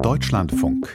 Deutschlandfunk.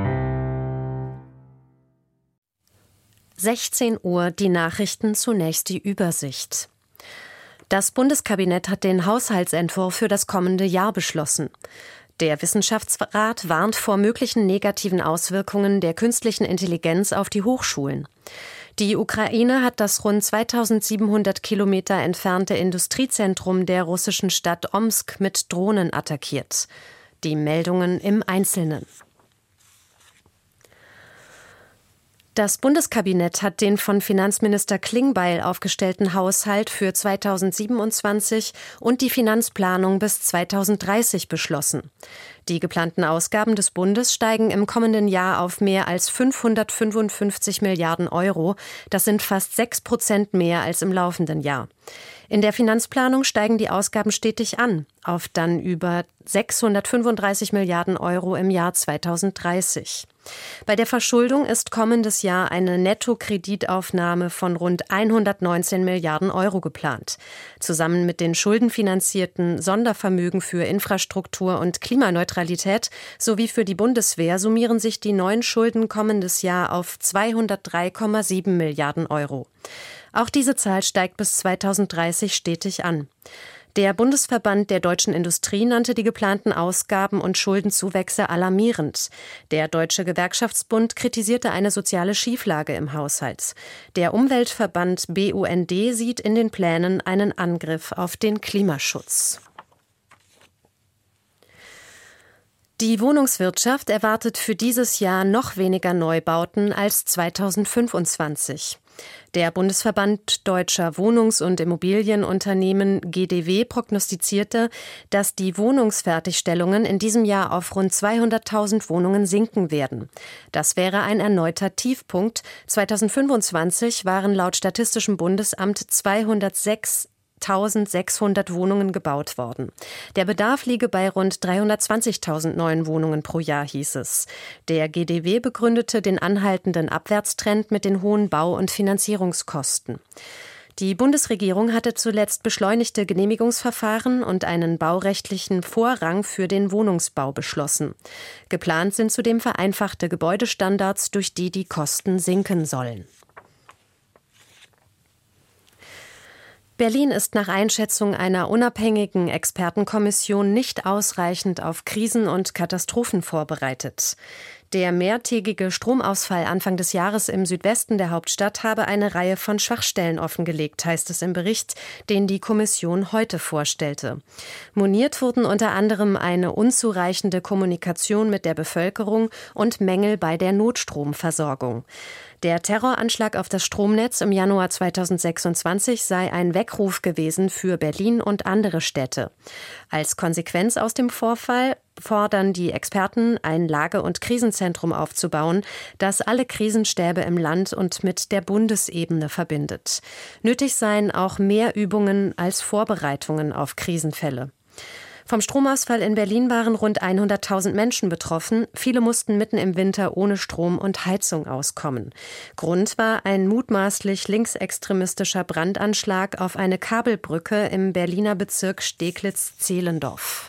16 Uhr, die Nachrichten, zunächst die Übersicht. Das Bundeskabinett hat den Haushaltsentwurf für das kommende Jahr beschlossen. Der Wissenschaftsrat warnt vor möglichen negativen Auswirkungen der künstlichen Intelligenz auf die Hochschulen. Die Ukraine hat das rund 2700 Kilometer entfernte Industriezentrum der russischen Stadt Omsk mit Drohnen attackiert. Die Meldungen im Einzelnen. Das Bundeskabinett hat den von Finanzminister Klingbeil aufgestellten Haushalt für 2027 und die Finanzplanung bis 2030 beschlossen. Die geplanten Ausgaben des Bundes steigen im kommenden Jahr auf mehr als 555 Milliarden Euro. Das sind fast 6% mehr als im laufenden Jahr. In der Finanzplanung steigen die Ausgaben stetig an, auf dann über 635 Milliarden Euro im Jahr 2030. Bei der Verschuldung ist kommendes Jahr eine Nettokreditaufnahme von rund 119 Milliarden Euro geplant. Zusammen mit den schuldenfinanzierten Sondervermögen für Infrastruktur und Klimaneutralität sowie für die Bundeswehr summieren sich die neuen Schulden kommendes Jahr auf 203,7 Milliarden Euro. Auch diese Zahl steigt bis 2030 stetig an. Der Bundesverband der deutschen Industrie nannte die geplanten Ausgaben und Schuldenzuwächse alarmierend. Der Deutsche Gewerkschaftsbund kritisierte eine soziale Schieflage im Haushalt. Der Umweltverband BUND sieht in den Plänen einen Angriff auf den Klimaschutz. Die Wohnungswirtschaft erwartet für dieses Jahr noch weniger Neubauten als 2025. Der Bundesverband Deutscher Wohnungs- und Immobilienunternehmen GDW prognostizierte, dass die Wohnungsfertigstellungen in diesem Jahr auf rund 200.000 Wohnungen sinken werden. Das wäre ein erneuter Tiefpunkt. 2025 waren laut Statistischem Bundesamt 206.600 Wohnungen gebaut worden. Der Bedarf liege bei rund 320.000 neuen Wohnungen pro Jahr, hieß es. Der GDW begründete den anhaltenden Abwärtstrend mit den hohen Bau- und Finanzierungskosten. Die Bundesregierung hatte zuletzt beschleunigte Genehmigungsverfahren und einen baurechtlichen Vorrang für den Wohnungsbau beschlossen. Geplant sind zudem vereinfachte Gebäudestandards, durch die die Kosten sinken sollen. Berlin ist nach Einschätzung einer unabhängigen Expertenkommission nicht ausreichend auf Krisen und Katastrophen vorbereitet. Der mehrtägige Stromausfall Anfang des Jahres im Südwesten der Hauptstadt habe eine Reihe von Schwachstellen offengelegt, heißt es im Bericht, den die Kommission heute vorstellte. Moniert wurden unter anderem eine unzureichende Kommunikation mit der Bevölkerung und Mängel bei der Notstromversorgung. Der Terroranschlag auf das Stromnetz im Januar 2026 sei ein Weckruf gewesen für Berlin und andere Städte. Als Konsequenz aus dem Vorfall fordern die Experten, ein Lage- und Krisenzentrum aufzubauen, das alle Krisenstäbe im Land und mit der Bundesebene verbindet. Nötig seien auch mehr Übungen als Vorbereitungen auf Krisenfälle. Vom Stromausfall in Berlin waren rund 100.000 Menschen betroffen. Viele mussten mitten im Winter ohne Strom und Heizung auskommen. Grund war ein mutmaßlich linksextremistischer Brandanschlag auf eine Kabelbrücke im Berliner Bezirk Steglitz-Zehlendorf.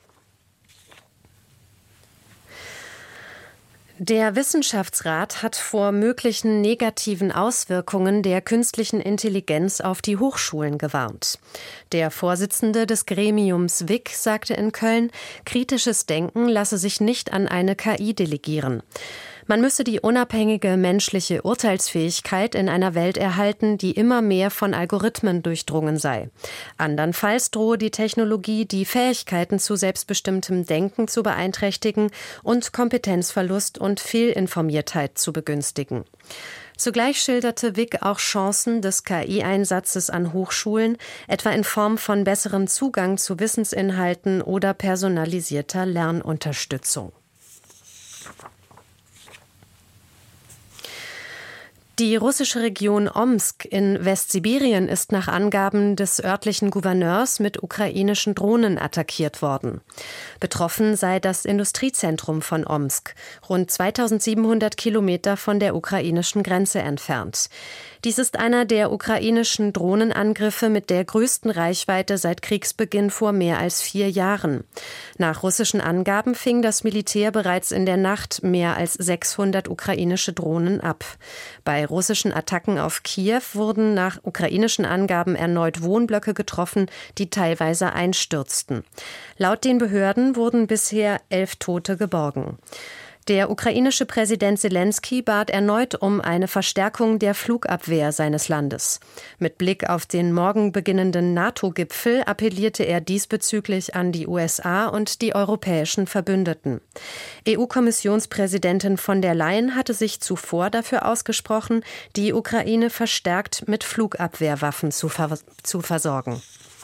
Der Wissenschaftsrat hat vor möglichen negativen Auswirkungen der künstlichen Intelligenz auf die Hochschulen gewarnt. Der Vorsitzende des Gremiums WIC sagte in Köln, kritisches Denken lasse sich nicht an eine KI delegieren. Man müsse die unabhängige menschliche Urteilsfähigkeit in einer Welt erhalten, die immer mehr von Algorithmen durchdrungen sei. Andernfalls drohe die Technologie, die Fähigkeiten zu selbstbestimmtem Denken zu beeinträchtigen und Kompetenzverlust und Fehlinformiertheit zu begünstigen. Zugleich schilderte WIC auch Chancen des KI-Einsatzes an Hochschulen, etwa in Form von besserem Zugang zu Wissensinhalten oder personalisierter Lernunterstützung. Die russische Region Omsk in Westsibirien ist nach Angaben des örtlichen Gouverneurs mit ukrainischen Drohnen attackiert worden. Betroffen sei das Industriezentrum von Omsk, rund 2700 Kilometer von der ukrainischen Grenze entfernt. Dies ist einer der ukrainischen Drohnenangriffe mit der größten Reichweite seit Kriegsbeginn vor mehr als 4 Jahren. Nach russischen Angaben fing das Militär bereits in der Nacht mehr als 600 ukrainische Drohnen ab. Bei russischen Attacken auf Kiew wurden nach ukrainischen Angaben erneut Wohnblöcke getroffen, die teilweise einstürzten. Laut den Behörden wurden bisher 11 Tote geborgen. Der ukrainische Präsident Selenskyj bat erneut um eine Verstärkung der Flugabwehr seines Landes. Mit Blick auf den morgen beginnenden NATO-Gipfel appellierte er diesbezüglich an die USA und die europäischen Verbündeten. EU-Kommissionspräsidentin von der Leyen hatte sich zuvor dafür ausgesprochen, die Ukraine verstärkt mit Flugabwehrwaffen zu versorgen.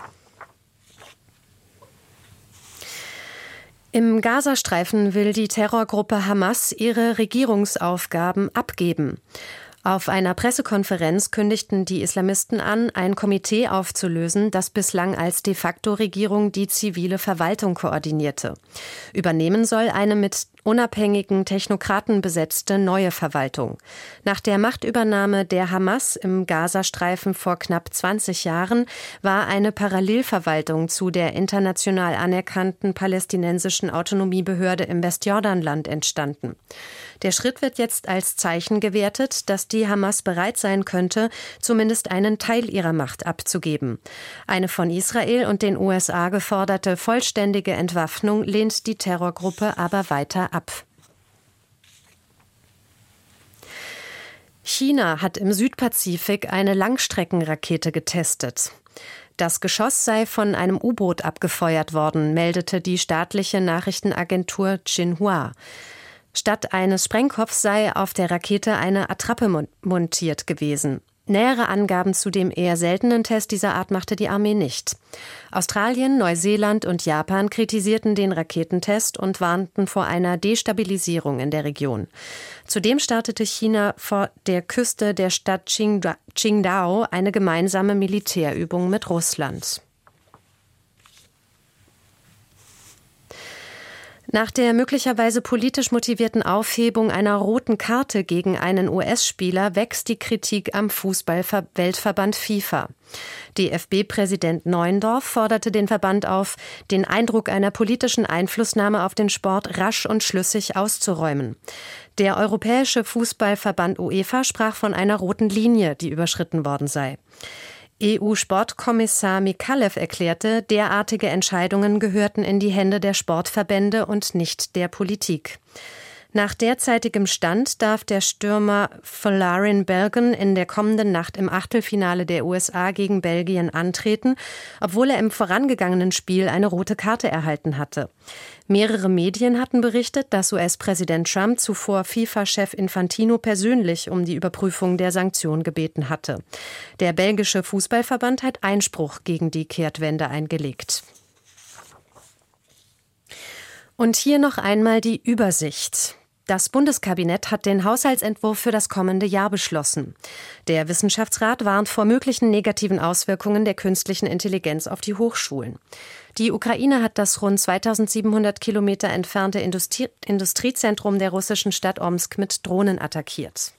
Im Gazastreifen will die Terrorgruppe Hamas ihre Regierungsaufgaben abgeben. Auf einer Pressekonferenz kündigten die Islamisten an, ein Komitee aufzulösen, das bislang als de facto Regierung die zivile Verwaltung koordinierte. Übernehmen soll eine mit unabhängigen Technokraten besetzte neue Verwaltung. Nach der Machtübernahme der Hamas im Gazastreifen vor knapp 20 Jahren war eine Parallelverwaltung zu der international anerkannten palästinensischen Autonomiebehörde im Westjordanland entstanden. Der Schritt wird jetzt als Zeichen gewertet, dass die Hamas bereit sein könnte, zumindest einen Teil ihrer Macht abzugeben. Eine von Israel und den USA geforderte vollständige Entwaffnung lehnt die Terrorgruppe aber weiter ab. China hat im Südpazifik eine Langstreckenrakete getestet. Das Geschoss sei von einem U-Boot abgefeuert worden, meldete die staatliche Nachrichtenagentur Xinhua. Statt eines Sprengkopfs sei auf der Rakete eine Attrappe montiert gewesen. Nähere Angaben zu dem eher seltenen Test dieser Art machte die Armee nicht. Australien, Neuseeland und Japan kritisierten den Raketentest und warnten vor einer Destabilisierung in der Region. Zudem startete China vor der Küste der Stadt Qingdao eine gemeinsame Militärübung mit Russland. Nach der möglicherweise politisch motivierten Aufhebung einer roten Karte gegen einen US-Spieler wächst die Kritik am Fußball-Weltverband FIFA. DFB-Präsident Neuendorf forderte den Verband auf, den Eindruck einer politischen Einflussnahme auf den Sport rasch und schlüssig auszuräumen. Der Europäische Fußballverband UEFA sprach von einer roten Linie, die überschritten worden sei. EU-Sportkommissar Mikalev erklärte, derartige Entscheidungen gehörten in die Hände der Sportverbände und nicht der Politik. Nach derzeitigem Stand darf der Stürmer Folarin Balogun in der kommenden Nacht im Achtelfinale der USA gegen Belgien antreten, obwohl er im vorangegangenen Spiel eine rote Karte erhalten hatte. Mehrere Medien hatten berichtet, dass US-Präsident Trump zuvor FIFA-Chef Infantino persönlich um die Überprüfung der Sanktion gebeten hatte. Der belgische Fußballverband hat Einspruch gegen die Kehrtwende eingelegt. Und hier noch einmal die Übersicht. Das Bundeskabinett hat den Haushaltsentwurf für das kommende Jahr beschlossen. Der Wissenschaftsrat warnt vor möglichen negativen Auswirkungen der künstlichen Intelligenz auf die Hochschulen. Die Ukraine hat das rund 2700 Kilometer entfernte Industriezentrum der russischen Stadt Omsk mit Drohnen attackiert.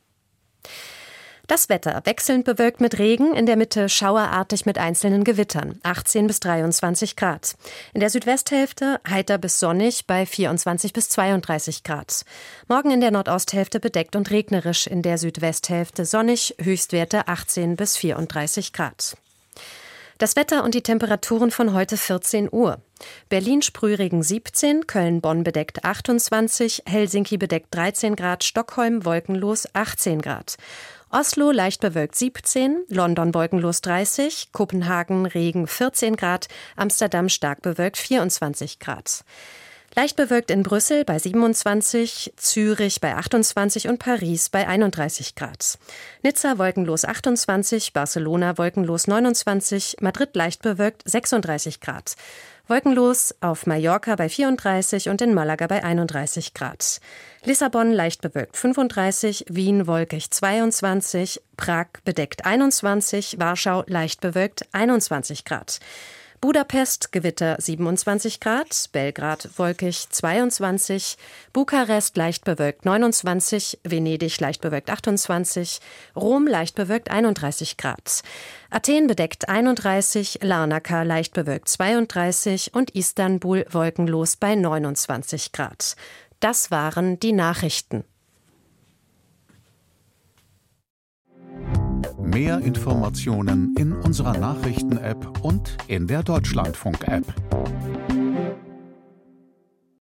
Das Wetter wechselnd bewölkt mit Regen, in der Mitte schauerartig mit einzelnen Gewittern, 18 bis 23 Grad. In der Südwesthälfte heiter bis sonnig bei 24 bis 32 Grad. Morgen in der Nordosthälfte bedeckt und regnerisch, in der Südwesthälfte sonnig, Höchstwerte 18 bis 34 Grad. Das Wetter und die Temperaturen von heute 14 Uhr. Berlin Sprühregen 17, Köln-Bonn bedeckt 28, Helsinki bedeckt 13 Grad, Stockholm wolkenlos 18 Grad. Oslo leicht bewölkt 17, London wolkenlos 30, Kopenhagen Regen 14 Grad, Amsterdam stark bewölkt 24 Grad. Leicht bewölkt in Brüssel bei 27, Zürich bei 28 und Paris bei 31 Grad. Nizza wolkenlos 28, Barcelona wolkenlos 29, Madrid leicht bewölkt 36 Grad. Wolkenlos auf Mallorca bei 34 und in Malaga bei 31 Grad. Lissabon leicht bewölkt 35, Wien wolkig 22, Prag bedeckt 21, Warschau leicht bewölkt 21 Grad. Budapest Gewitter 27 Grad, Belgrad wolkig 22, Bukarest leicht bewölkt 29, Venedig leicht bewölkt 28, Rom leicht bewölkt 31 Grad. Athen bedeckt 31, Larnaca leicht bewölkt 32 und Istanbul wolkenlos bei 29 Grad. Das waren die Nachrichten. Mehr Informationen in unserer Nachrichten-App und in der Deutschlandfunk-App.